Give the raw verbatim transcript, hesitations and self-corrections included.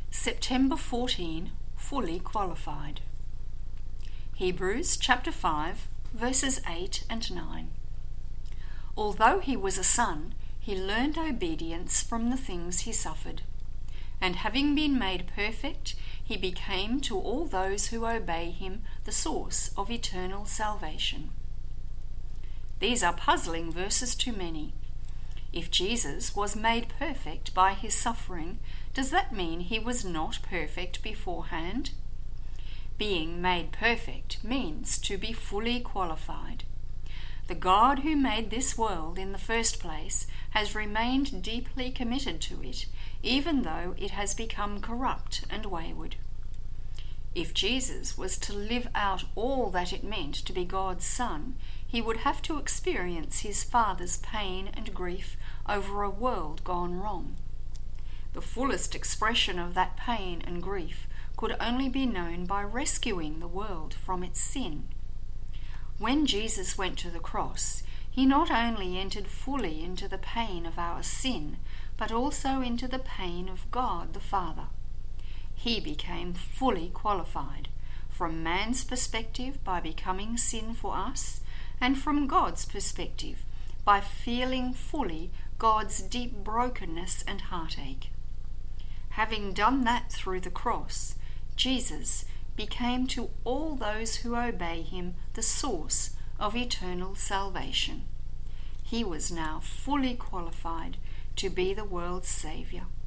September fourteenth, fully qualified. Hebrews chapter five, verses eight and nine. Although he was a son, he learned obedience from the things he suffered. And having been made perfect, he became to all those who obey him the source of eternal salvation. These are puzzling verses to many. If Jesus was made perfect by his suffering, does that mean he was not perfect beforehand? Being made perfect means to be fully qualified. The God who made this world in the first place has remained deeply committed to it, even though it has become corrupt and wayward. If Jesus was to live out all that it meant to be God's Son, he would have to experience his Father's pain and grief over a world gone wrong. The fullest expression of that pain and grief could only be known by rescuing the world from its sin. When Jesus went to the cross, he not only entered fully into the pain of our sin, but also into the pain of God the Father. He became fully qualified, from man's perspective by becoming sin for us, and from God's perspective by feeling fully God's deep brokenness and heartache. Having done that through the cross, Jesus became to all those who obey him the source of eternal salvation. He was now fully qualified to be the world's Saviour.